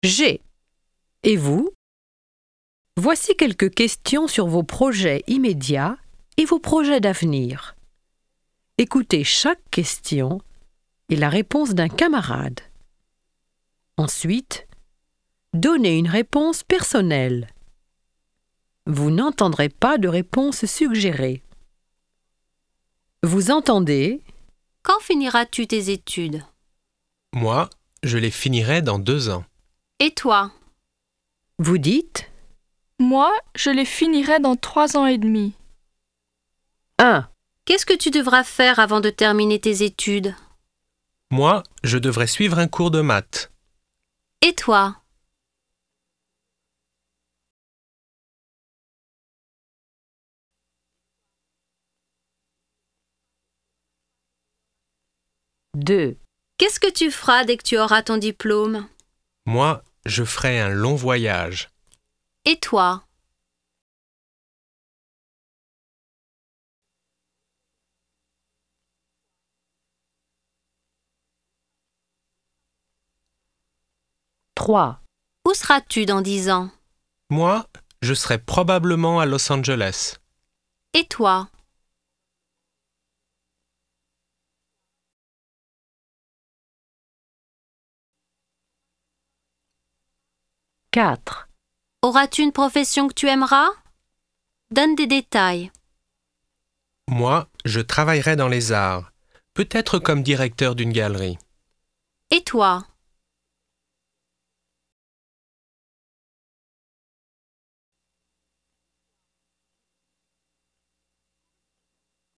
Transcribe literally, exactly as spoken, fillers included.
J'ai. Et vous? Voici quelques questions sur vos projets immédiats et vos projets d'avenir. Écoutez chaque question et la réponse d'un camarade. Ensuite, donnez une réponse personnelle. Vous n'entendrez pas de réponse suggérée. Vous entendez? Quand finiras-tu tes études? Moi, je les finirai dans deux ans. Et toi? Vous dites? Moi, je les finirai dans trois ans et demi. un. Qu'est-ce que tu devras faire avant de terminer tes études? Moi, je devrais suivre un cours de maths. Et toi? deux. Qu'est-ce que tu feras dès que tu auras ton diplôme? Moi, je ferai un long voyage. Et toi? trois. Où seras-tu dans dix ans? Moi, je serai probablement à Los Angeles. Et toi? quatre. Auras-tu une profession que tu aimeras? Donne des détails. Moi, je travaillerai dans les arts, peut-être comme directeur d'une galerie. Et toi?